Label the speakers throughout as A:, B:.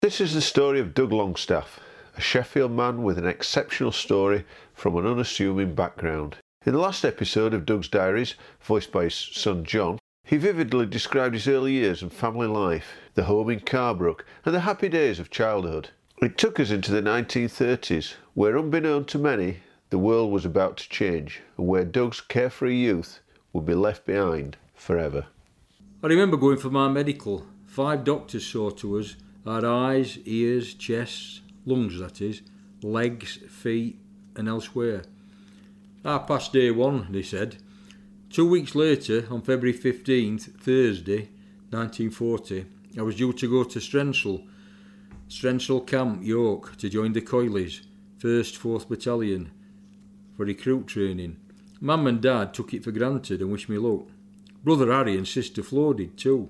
A: This is the story of Doug Longstaff, a Sheffield man with an exceptional story from an unassuming background. In the last episode of Doug's Diaries, voiced by his son John, he vividly described his early years and family life, the home in Carbrook, and the happy days of childhood. It took us into the 1930s, where unbeknown to many, the world was about to change, and where Doug's carefree youth would be left behind forever.
B: I remember going for my medical. 5 doctors saw to us. Our eyes, ears, chests, lungs that is, legs, feet and elsewhere. I passed day 1, they said. 2 weeks later, on February 15th, Thursday, 1940, I was due to go to Strensall Camp, York, to join the Coilies, 1st 4th Battalion, for recruit training. Mum and Dad took it for granted and wished me luck. Brother Harry and sister Flo did too.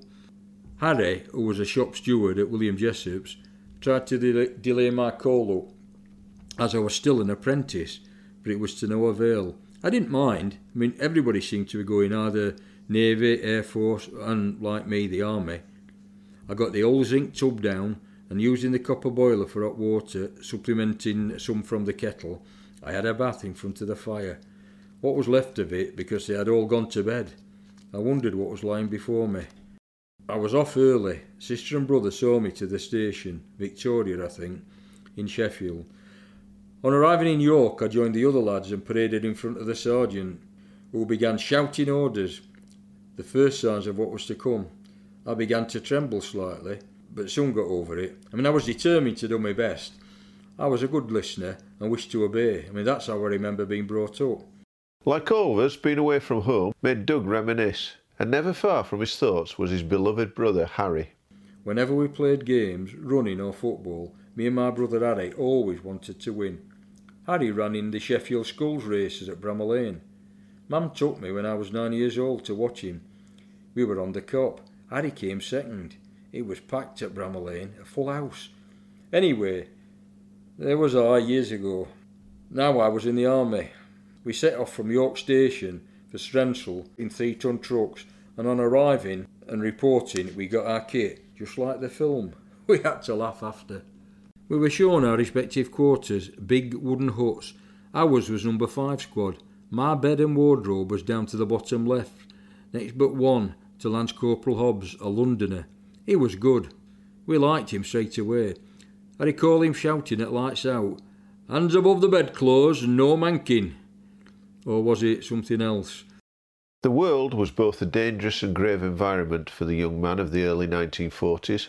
B: Harry, who was a shop steward at William Jessop's, tried to delay my call-up, as I was still an apprentice, but it was to no avail. I didn't mind. Everybody seemed to be going either Navy, Air Force, and, like me, the Army. I got the old zinc tub down, and using the copper boiler for hot water, supplementing some from the kettle, I had a bath in front of the fire. What was left of it, because they had all gone to bed. I wondered what was lying before me. I was off early. Sister and brother saw me to the station, Victoria I think, in Sheffield. On arriving in York, I joined the other lads and paraded in front of the sergeant, who began shouting orders, the first signs of what was to come. I began to tremble slightly, but soon got over it. I was determined to do my best. I was a good listener and wished to obey. That's how I remember being brought up.
A: Like all of us, being away from home made Doug reminisce, and never far from his thoughts was his beloved brother Harry.
B: Whenever we played games, running or football, me and my brother Harry always wanted to win. Harry ran in the Sheffield Schools races at Bramall Lane. Mum took me when I was 9 years old to watch him. We were on the cop. Harry came second. It was packed at Bramall Lane, a full house. Anyway, there was I years ago. Now I was in the army. We set off from York Station for Strensall in 3-ton trucks, and on arriving and reporting we got our kit, just like the film. We had to laugh after. We were shown our respective quarters, big wooden huts. Ours was number 5 squad. My bed and wardrobe was down to the bottom left, next but one to Lance Corporal Hobbs, a Londoner. He was good. We liked him straight away. I recall him shouting at lights out, "Hands above the bedclothes and no manking." Or was it something else?
A: The world was both a dangerous and grave environment for the young man of the early 1940s.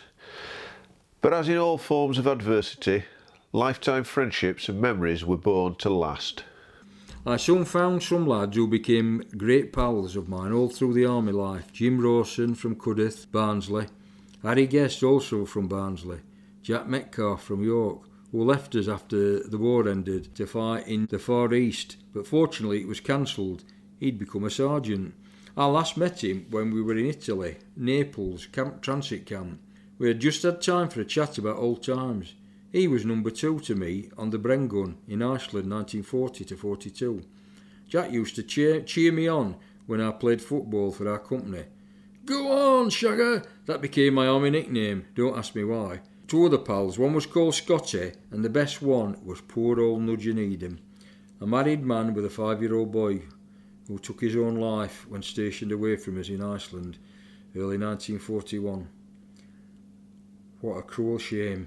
A: But as in all forms of adversity, lifetime friendships and memories were born to last.
B: I soon found some lads who became great pals of mine all through the army life. Jim Rawson from Cudworth, Barnsley. Harry Guest also from Barnsley. Jack Metcalf from York, who left us after the war ended to fight in the Far East, but fortunately it was cancelled. He'd become a sergeant. I last met him when we were in Italy, Naples, transit camp. We had just had time for a chat about old times. He was number 2 to me on the Brengun in Iceland 1940 to 42. Jack used to cheer me on when I played football for our company. "Go on, Shagger!" That became my army nickname, don't ask me why. 2 other pals, one was called Scotty, and the best one was poor old Nudge Needham, a married man with a 5-year-old boy who took his own life when stationed away from us in Iceland, early 1941. What a cruel shame.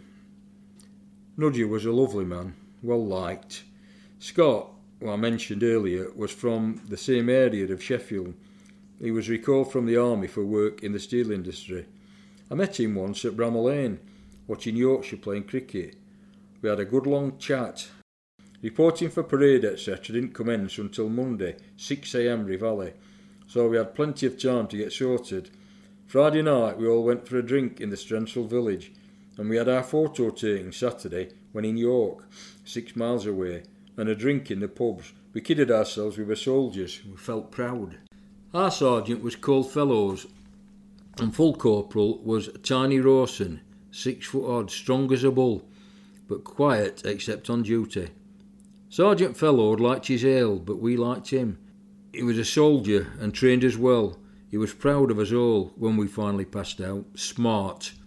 B: Nudge was a lovely man, well liked. Scott, who I mentioned earlier, was from the same area of Sheffield. He was recalled from the army for work in the steel industry. I met him once at Bramall Lane, watching Yorkshire playing cricket. We had a good long chat. Reporting for parade etc. didn't commence until Monday, 6 a.m. Rivali, so we had plenty of time to get sorted. Friday night we all went for a drink in the Strensall village, and we had our photo taking Saturday when in York, 6 miles away, and a drink in the pubs. We kidded ourselves we were soldiers. We felt proud. Our sergeant was called Fellows, and full corporal was Tiny Rawson, 6 foot odd, strong as a bull, but quiet except on duty. Sergeant Fellows liked his ale, but we liked him. He was a soldier and trained us well. He was proud of us all when we finally passed out. Smart.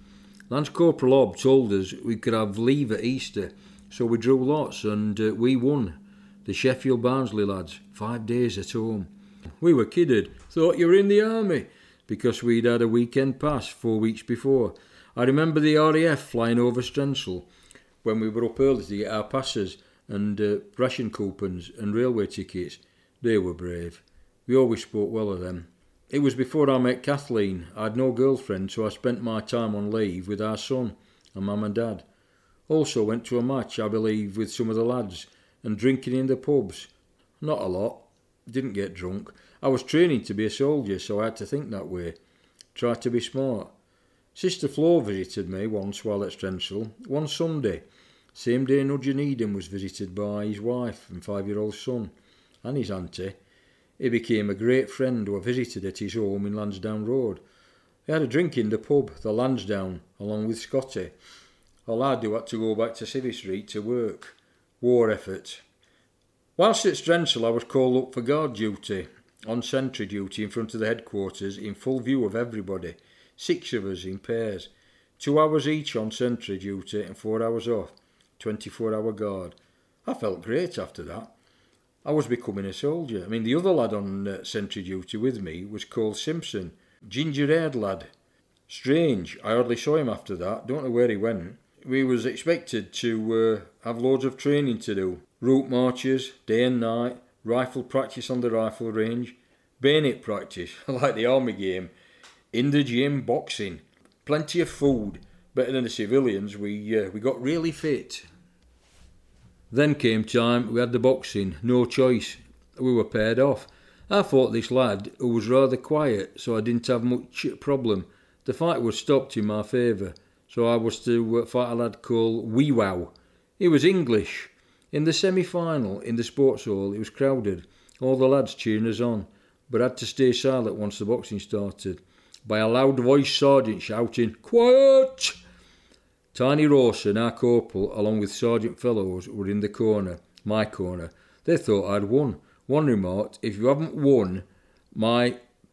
B: Lance Corporal Hobb told us we could have leave at Easter, so we drew lots and we won. The Sheffield Barnsley lads, 5 days at home. We were kidded, thought you were in the army, because we'd had a weekend pass 4 weeks before. I remember the RAF flying over Strensall when we were up early to get our passes and ration coupons and railway tickets. They were brave. We always spoke well of them. It was before I met Kathleen. I had no girlfriend, so I spent my time on leave with our son and Mum and Dad. Also went to a match, I believe, with some of the lads, and drinking in the pubs. Not a lot. Didn't get drunk. I was training to be a soldier, so I had to think that way. Try to be smart. Sister Flo visited me once while at Strensall. One Sunday. Same day Nudgin Eden was visited by his wife and 5-year-old son, and his auntie. He became a great friend who I visited at his home in Lansdowne Road. He had a drink in the pub, the Lansdowne, along with Scotty. A lad who had to go back to Civvy Street to work. War effort. Whilst at Strensall I was called up for guard duty, on sentry duty in front of the headquarters in full view of everybody. 6 of us in pairs. 2 hours each on sentry duty and 4 hours off. 24-hour guard. I felt great after that. I was becoming a soldier. The other lad on sentry duty with me was called Simpson. Ginger-haired lad. Strange, I hardly saw him after that. Don't know where he went. We was expected to have loads of training to do. Route marches, day and night, rifle practice on the rifle range, bayonet practice, like the army game, in the gym, boxing, plenty of food, better than the civilians. We got really fit. Then came time, we had the boxing, no choice. We were paired off. I fought this lad who was rather quiet, so I didn't have much problem. The fight was stopped in my favour, so I was to fight a lad called Wee Wow. He was English. In the semi-final, in the sports hall, it was crowded, all the lads cheering us on, but I had to stay silent once the boxing started, by a loud-voiced sergeant shouting, "Quiet!" Tiny Rawson, our corporal, along with Sergeant Fellows, were in the corner, my corner. They thought I'd won. One remarked, "If you haven't won, my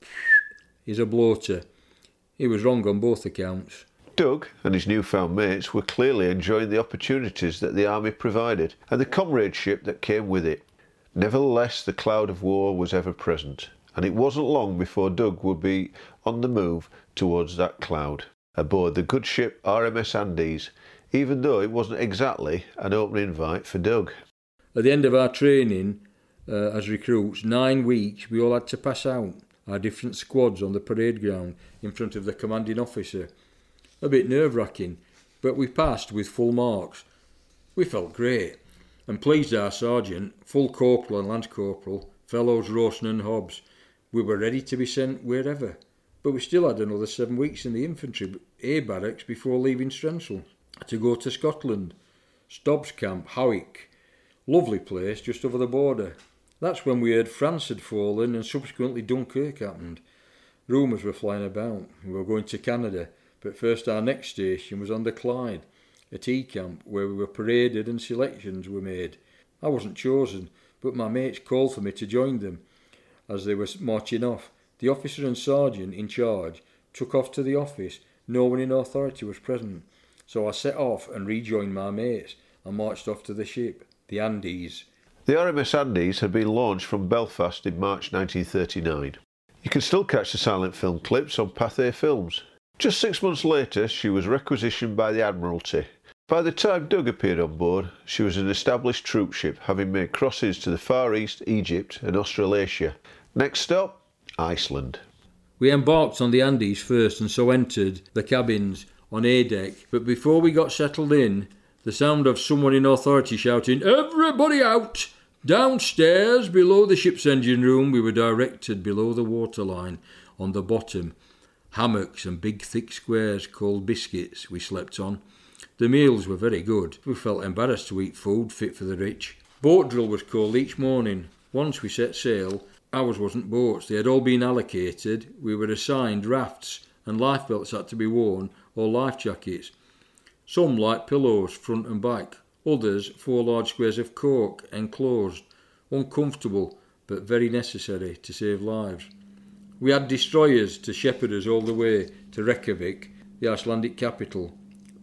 B: is a bloater." He was wrong on both accounts.
A: Doug and his newfound mates were clearly enjoying the opportunities that the army provided and the comradeship that came with it. Nevertheless, the cloud of war was ever present, and it wasn't long before Doug would be on the move towards that cloud, aboard the good ship RMS Andes, even though it wasn't exactly an open invite for Doug.
B: At the end of our training as recruits, 9 weeks, we all had to pass out, our different squads on the parade ground in front of the commanding officer. A bit nerve-wracking, but we passed with full marks. We felt great, and pleased our sergeant, full corporal and lance corporal, Fellows, Rawson and Hobbs. We were ready to be sent wherever, but we still had another 7 weeks in the infantry A barracks before leaving Strensall to go to Scotland. Stobbs Camp, Howick. Lovely place just over the border. That's when we heard France had fallen and subsequently Dunkirk happened. Rumours were flying about. We were going to Canada, but first our next station was on the Clyde, at E Camp, where we were paraded and selections were made. I wasn't chosen, but my mates called for me to join them as they were marching off. The officer and sergeant in charge took off to the office. No one in authority was present, so I set off and rejoined my mates and marched off to the ship, the Andes.
A: The RMS Andes had been launched from Belfast in March 1939. You can still catch the silent film clips on Pathé Films. Just 6 months later, she was requisitioned by the Admiralty. By the time Doug appeared on board, she was an established troop ship, having made crosses to the Far East, Egypt and Australasia. Next stop, Iceland.
B: We embarked on the Andes first and so entered the cabins on A deck, but before we got settled in, the sound of someone in authority shouting, "Everybody out! Downstairs, below the ship's engine room," we were directed below the waterline, on the bottom. Hammocks and big thick squares called biscuits we slept on. The meals were very good. We felt embarrassed to eat food fit for the rich. Boat drill was called each morning. Once we set sail, ours wasn't boats. They had all been allocated. We were assigned rafts and lifebelts had to be worn or life jackets. Some light pillows front and back. Others 4 large squares of cork enclosed. Uncomfortable but very necessary to save lives. We had destroyers to shepherd us all the way to Reykjavik, the Icelandic capital.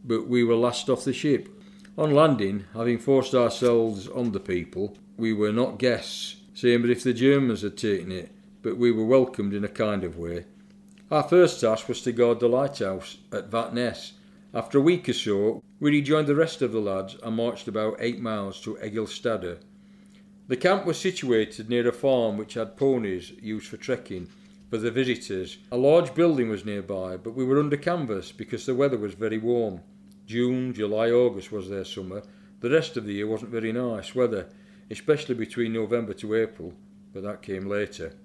B: but we were last off the ship. On landing, having forced ourselves on the people, we were not guests, same as if the Germans had taken it, but we were welcomed in a kind of way. Our first task was to guard the lighthouse at Vatness. After a week or so, we rejoined the rest of the lads and marched about 8 miles to Egilstadde. The camp was situated near a farm which had ponies used for trekking for the visitors. A large building was nearby, but we were under canvas because the weather was very warm. June, July, August was their summer. The rest of the year wasn't very nice weather, especially between November to April, but that came later.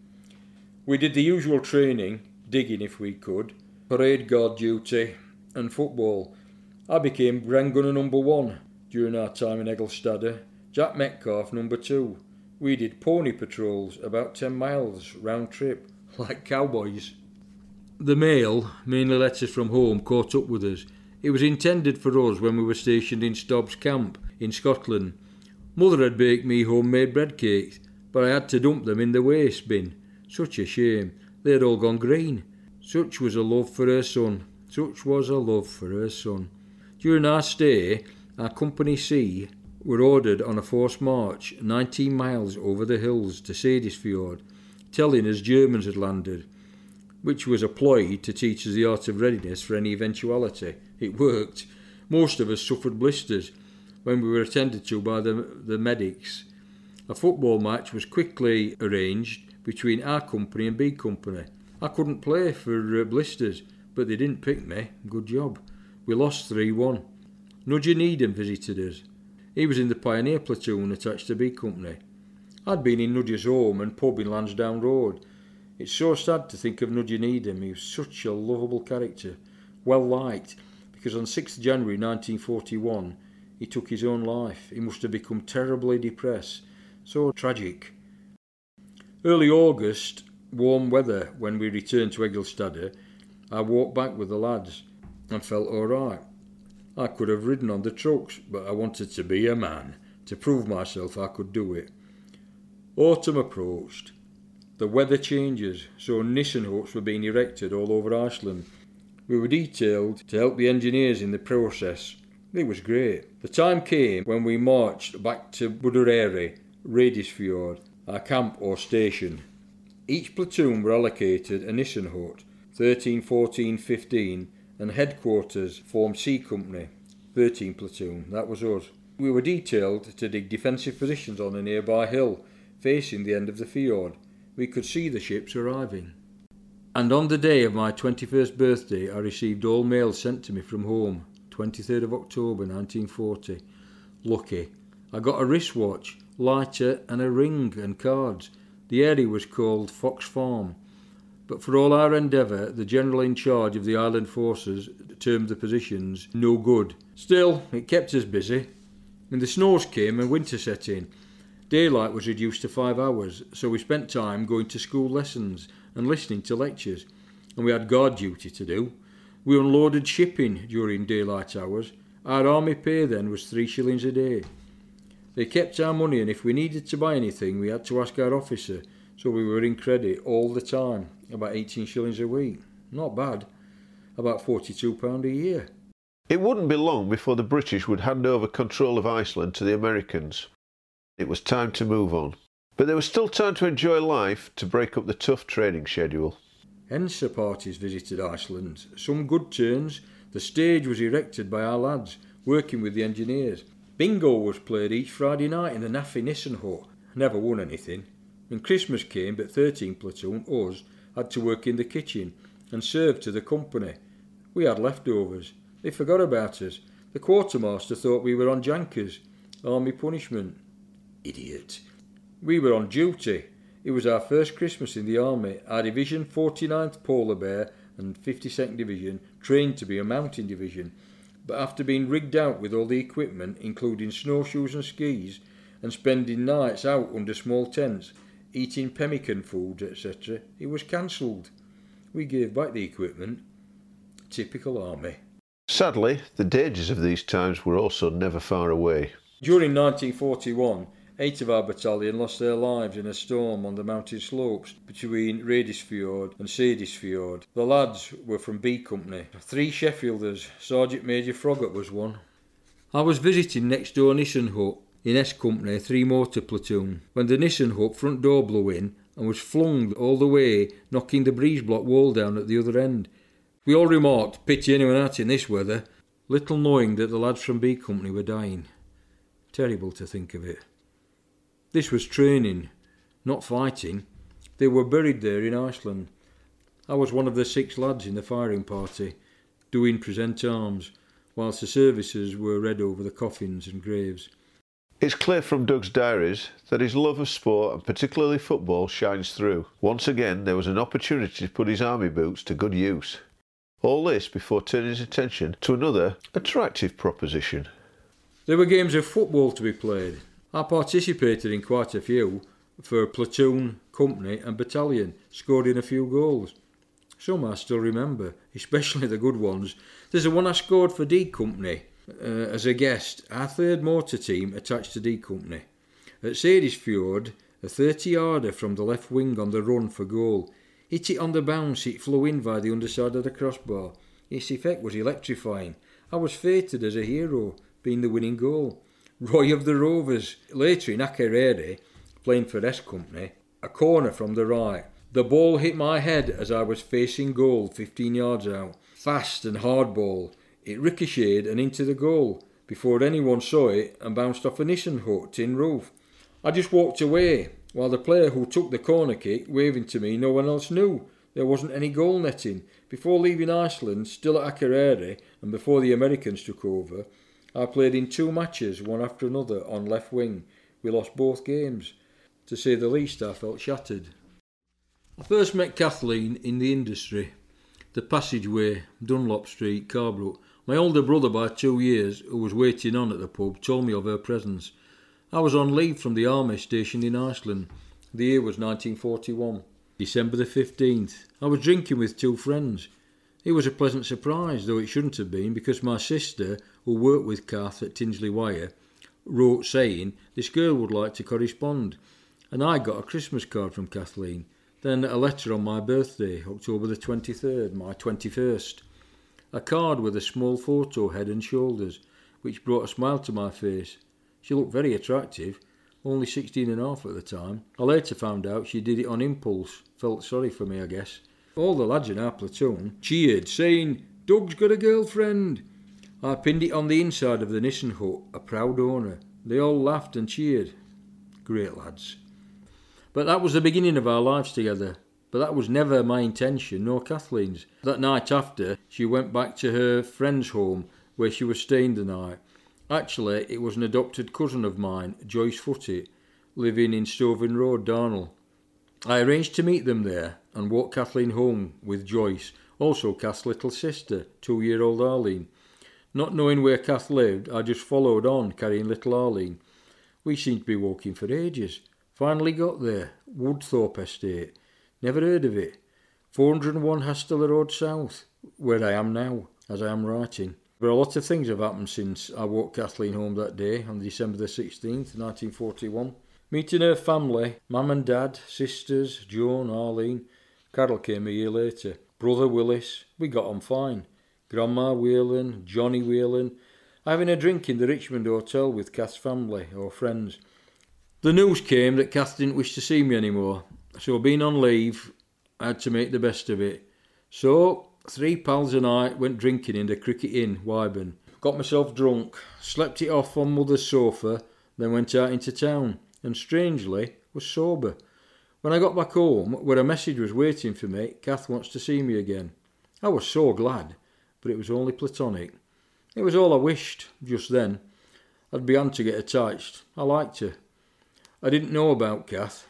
B: We did the usual training, digging if we could, parade guard duty and football. I became Grand Gunner number 1 during our time in Egilstadde, Jack Metcalf number 2. We did pony patrols about 10 miles round trip, like cowboys. The mail, mainly letters from home, caught up with us. It was intended for us when we were stationed in Stobbs Camp in Scotland. Mother had baked me homemade bread cakes, but I had to dump them in the waste bin. Such a shame. They had all gone green. Such was a love for her son. Such was a love for her son. During our stay, our Company C were ordered on a forced march 19 miles over the hills to Seyðisfjord, telling us Germans had landed, which was a ploy to teach us the art of readiness for any eventuality. It worked. Most of us suffered blisters when we were attended to by the medics. A football match was quickly arranged between our company and B Company. I couldn't play for blisters, but they didn't pick me. Good job. We lost 3-1. Nudger Needham visited us. He was in the Pioneer platoon attached to B Company. I'd been in Nudger's home and pub in Lansdowne Road. It's so sad to think of Nudger Needham. He was such a lovable character, well liked, because on 6th January 1941 he took his own life. He must have become terribly depressed. So tragic. Early August, warm weather, when we returned to Egilstadde, I walked back with the lads and felt all right. I could have ridden on the trucks, but I wanted to be a man, to prove myself I could do it. Autumn approached. The weather changes, so Nissen huts were being erected all over Iceland. We were detailed to help the engineers in the process. It was great. The time came when we marched back to Budareri, Seyðisfjord, our camp or station. Each platoon were allocated a Nissen hut, 13, 14, 15, and headquarters formed C Company, 13 platoon, that was us. We were detailed to dig defensive positions on a nearby hill, facing the end of the fjord. We could see the ships arriving. And on the day of my 21st birthday, I received all mail sent to me from home, 23rd of October 1940. Lucky. I got a wristwatch, lighter and a ring and cards. The area was called Fox Farm. But for all our endeavour, the general in charge of the island forces termed the positions no good. Still, it kept us busy. When the snows came and winter set in, daylight was reduced to 5 hours, so we spent time going to school lessons and listening to lectures, and we had guard duty to do. We unloaded shipping during daylight hours. Our army pay then was 3 shillings a day. They kept our money, and if we needed to buy anything, we had to ask our officer, so we were in credit all the time, about 18 shillings a week. Not bad. About £42 a year.
A: It wouldn't be long before the British would hand over control of Iceland to the Americans. It was time to move on. But there was still time to enjoy life, to break up the tough training schedule.
B: Ensa parties visited Iceland. Some good turns. The stage was erected by our lads, working with the engineers. Bingo was played each Friday night in the Naffy Nissen hut. Never won anything. When Christmas came, but 13 platoon, us, had to work in the kitchen and serve to the company. We had leftovers. They forgot about us. The quartermaster thought we were on jankers. Army punishment. Idiot. We were on duty. It was our first Christmas in the army. Our division, 49th Polar Bear and 52nd Division, trained to be a mountain division. But after being rigged out with all the equipment, including snowshoes and skis, and spending nights out under small tents, eating pemmican food, etc., it was cancelled. We gave back the equipment. Typical army.
A: Sadly, the dangers of these times were also never far away.
B: During 1941, 8 of our battalion lost their lives in a storm on the mountain slopes between Radisfjord and Sadisfjord. The lads were from B Company. 3 Sheffielders, Sergeant Major Froggatt was one. I was visiting next door Nissen Hut in S Company 3 Motor Platoon when the Nissen Hut front door blew in and was flung all the way, knocking the breeze block wall down at the other end. We all remarked, pity anyone out in this weather, little knowing that the lads from B Company were dying. Terrible to think of it. This was training, not fighting. They were buried there in Iceland. I was one of the 6 lads in the firing party, doing present arms, whilst the services were read over the coffins and graves.
A: It's clear from Doug's diaries that his love of sport, and particularly football, shines through. Once again, there was an opportunity to put his army boots to good use. All this before turning his attention to another attractive proposition.
B: There were games of football to be played. I participated in quite a few for platoon, company and battalion, scored in a few goals. Some I still remember, especially the good ones. There's the one I scored for D Company as a guest, our 3rd motor team attached to D Company. At Sadisfjord, a 30-yarder from the left wing on the run for goal. Hit it on the bounce, it flew in by the underside of the crossbar. Its effect was electrifying. I was fated as a hero, being the winning goal. Roy of the Rovers, later in Akerere, playing for S Company, a corner from the right. The ball hit my head as I was facing goal 15 yards out. Fast and hard ball. It ricocheted and into the goal before anyone saw it and bounced off a Nissen Hut tin roof. I just walked away while the player who took the corner kick waving to me no one else knew. There wasn't any goal netting. Before leaving Iceland, still at Akerere, and before the Americans took over, I played in 2 matches, one after another, on left wing. We lost both games. To say the least, I felt shattered. I first met Kathleen in the industry. The Passageway, Dunlop Street, Carbrook. My older brother by 2 years, who was waiting on at the pub, told me of her presence. I was on leave from the army stationed in Iceland. The year was 1941. December the 15th. I was drinking with 2 friends. It was a pleasant surprise, though it shouldn't have been, because my sister, who worked with Kath at Tinsley Wire, wrote saying this girl would like to correspond. And I got a Christmas card from Kathleen, then a letter on my birthday, October the 23rd, my 21st. A card with a small photo, head and shoulders, which brought a smile to my face. She looked very attractive, only 16 and a half at the time. I later found out she did it on impulse, felt sorry for me, I guess. All the lads in our platoon cheered, saying, "Doug's got a girlfriend." I pinned it on the inside of the Nissen Hut, a proud owner. They all laughed and cheered. Great lads. But that was the beginning of our lives together. But that was never my intention, nor Kathleen's. That night after, she went back to her friend's home, where she was staying the night. Actually, it was an adopted cousin of mine, Joyce Footy, living in Stovin Road, Darnell. I arranged to meet them there and walk Kathleen home with Joyce, also Kath's little sister, 2-year-old Arlene. Not knowing where Kath lived, I just followed on, carrying little Arlene. We seemed to be walking for ages. Finally got there, Woodthorpe Estate. Never heard of it. 401 Hastella Road South, where I am now, as I am writing. But a lot of things have happened since I walked Kathleen home that day, on December the 16th, 1941. Meeting her family, Mum and Dad, sisters, Joan, Arlene. Carol came a year later. Brother Willis, we got on fine. Grandma Whelan, Johnny Whelan. Having a drink in the Richmond Hotel with Kath's family or friends. The news came that Kath didn't wish to see me anymore. So being on leave, I had to make the best of it. So 3 pals and I went drinking in the Cricket Inn, Wyburn. Got myself drunk, slept it off on Mother's sofa, then went out into town, and strangely was sober. When I got back home, where a message was waiting for me, Kath wants to see me again. I was so glad, but it was only platonic. It was all I wished, just then. I'd begun to get attached. I liked her. I didn't know about Kath.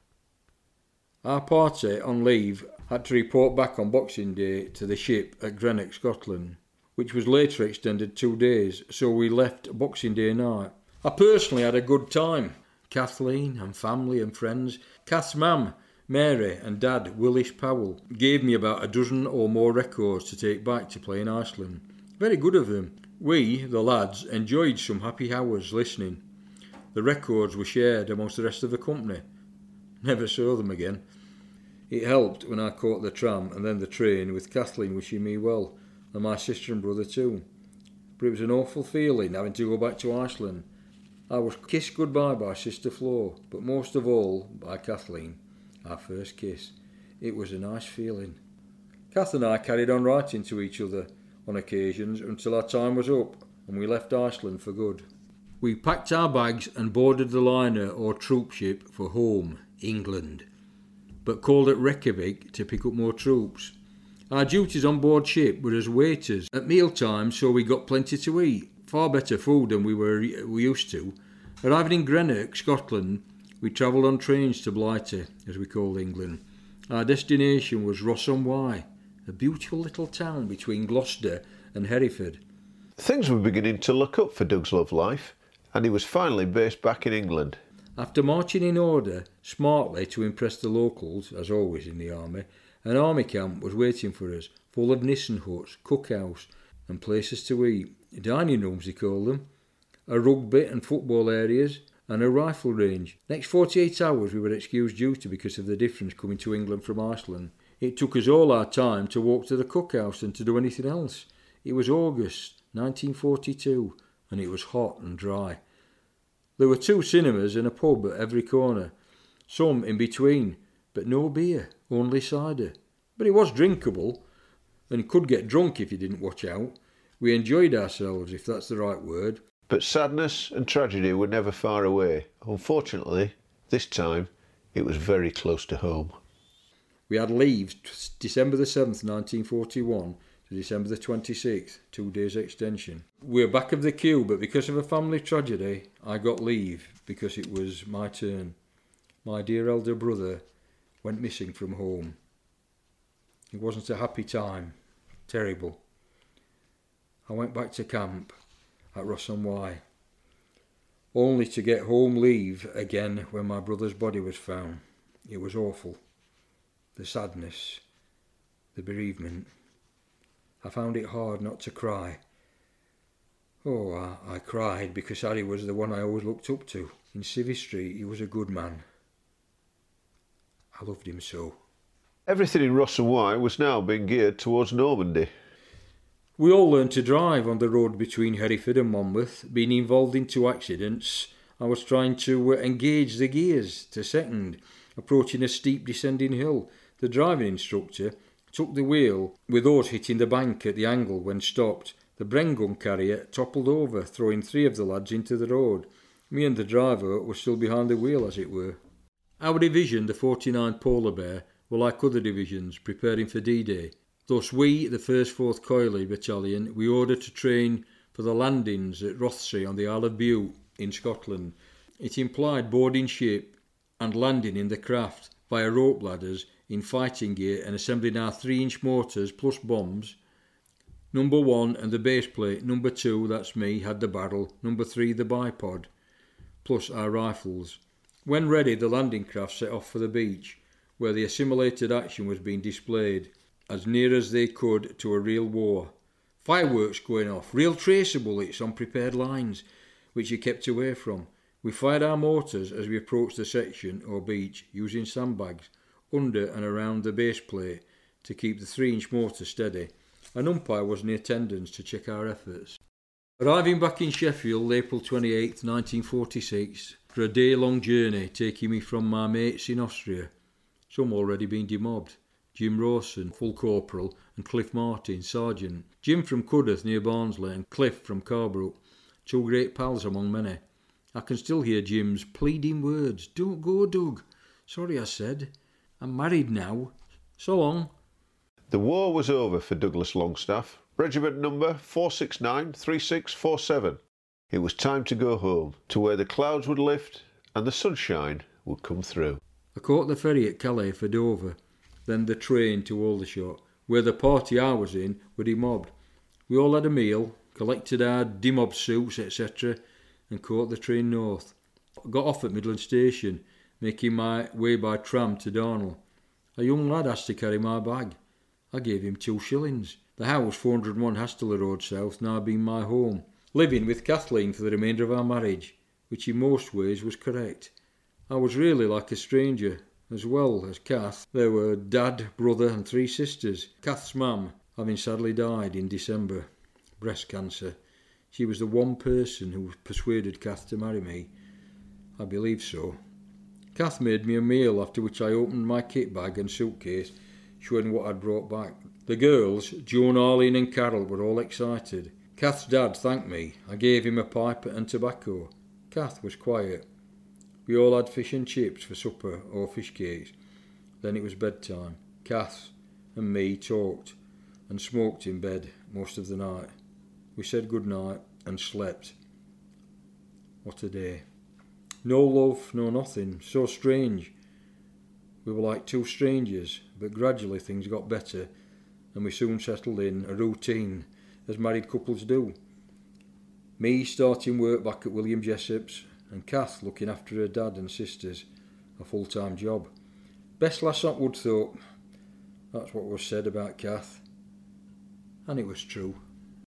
B: Our party, on leave, had to report back on Boxing Day to the ship at Greenock, Scotland, which was later extended 2 days, so we left Boxing Day night. I personally had a good time. Kathleen and family and friends. Kath's mum, Mary, and dad, Willis Powell, gave me about a dozen or more records to take back to play in Iceland. Very good of them. We, the lads, enjoyed some happy hours listening. The records were shared amongst the rest of the company. Never saw them again. It helped when I caught the tram and then the train with Kathleen wishing me well, and my sister and brother too. But it was an awful feeling having to go back to Iceland. I was kissed goodbye by Sister Flo, but most of all by Kathleen, our first kiss. It was a nice feeling. Kath and I carried on writing to each other on occasions until our time was up and we left Iceland for good. We packed our bags and boarded the liner or troop ship for home, England, but called at Reykjavik to pick up more troops. Our duties on board ship were as waiters at meal times, so we got plenty to eat, far better food than we used to. Arriving in Greenock, Scotland, we travelled on trains to Blighty, as we called England. Our destination was Ross-on-Wye, a beautiful little town between Gloucester and Hereford.
A: Things were beginning to look up for Doug's love life, and he was finally based back in England.
B: After marching in order, smartly to impress the locals, as always in the army, an army camp was waiting for us, full of nissen huts, cookhouse and places to eat, dining rooms they call them, a rugby and football areas and a rifle range. Next 48 hours we were excused duty because of the difference coming to England from Iceland. It took us all our time to walk to the cookhouse and to do anything else. It was August 1942 and it was hot and dry. There were 2 cinemas and a pub at every corner, some in between, but no beer, only cider. But it was drinkable and could get drunk if you didn't watch out. We enjoyed ourselves, if that's the right word.
A: But sadness and tragedy were never far away. Unfortunately, this time, it was very close to home.
B: We had leave December the 7th, 1941 to December the 26th, 2 days extension. We were back of the queue, but because of a family tragedy, I got leave because it was my turn. My dear elder brother went missing from home. It wasn't a happy time. Terrible. I went back to camp at Ross-on-Wye, only to get home leave again when my brother's body was found. It was awful. The sadness, the bereavement. I found it hard not to cry. Oh, I cried because Harry was the one I always looked up to. In Civvy Street, he was a good man. I loved him so.
A: Everything in Ross-on-Wye was now being geared towards Normandy.
B: We all learned to drive on the road between Hereford and Monmouth. Being involved in 2 accidents, I was trying to engage the gears to second, approaching a steep descending hill. The driving instructor took the wheel, with us hitting the bank at the angle when stopped. The Brengun carrier toppled over, throwing 3 of the lads into the road. Me and the driver were still behind the wheel, as it were. Our division, the 49th Polar Bear, were like other divisions, preparing for D-Day. Thus we, the 1st 4th Coylie Battalion, we ordered to train for the landings at Rothsay on the Isle of Bute in Scotland. It implied boarding ship and landing in the craft via rope ladders in fighting gear and assembling our 3-inch mortars plus bombs. Number 1 and the base plate, number 2, that's me, had the barrel, number 3 the bipod, plus our rifles. When ready, the landing craft set off for the beach, where the assimilated action was being displayed, as near as they could to a real war. Fireworks going off, real tracer bullets on prepared lines, which you kept away from. We fired our mortars as we approached the section or beach, using sandbags under and around the base plate to keep the 3-inch mortar steady. An umpire was in attendance to check our efforts. Arriving back in Sheffield, April 28, 1946, for a day-long journey taking me from my mates in Austria, some already been demobbed. Jim Rawson, full corporal, and Cliff Martin, sergeant. Jim from Cudworth near Barnsley and Cliff from Carbrook, 2 great pals among many. I can still hear Jim's pleading words. "Don't go, Doug." "Sorry," I said. "I'm married now. So long."
A: The war was over for Douglas Longstaff, regiment number 469-3647. It was time to go home, to where the clouds would lift and the sunshine would come through.
B: I caught the ferry at Calais for Dover, then the train to Aldershot, where the party I was in were demobbed. We all had a meal, collected our demob suits, etc., and caught the train north. I got off at Midland Station, making my way by tram to Darnell. A young lad asked to carry my bag. I gave him 2 shillings. The house, 401 Hastler Road South, now being my home, living with Kathleen for the remainder of our marriage. which in most ways was correct. I was really like a stranger, as well as Kath. There were Dad, brother and 3 sisters. Kath's mum having sadly died in December, breast cancer. She was the one person who persuaded Kath to marry me. I believe so. Kath made me a meal, after which I opened my kit bag and suitcase, showing what I'd brought back. The girls, Joan, Arlene and Carol, were all excited. Kath's dad thanked me. I gave him a pipe and tobacco. Kath was quiet. We all had fish and chips for supper, or fish cakes. Then it was bedtime. Kath and me talked and smoked in bed most of the night. We said good night and slept. What a day. No love, no nothing. So strange. We were like 2 strangers, but gradually things got better and we soon settled in a routine, as married couples do. Me starting work back at William Jessop's and Kath looking after her dad and sisters, a full-time job. Best lass at Woodthorpe. That's what was said about Kath. And it was true.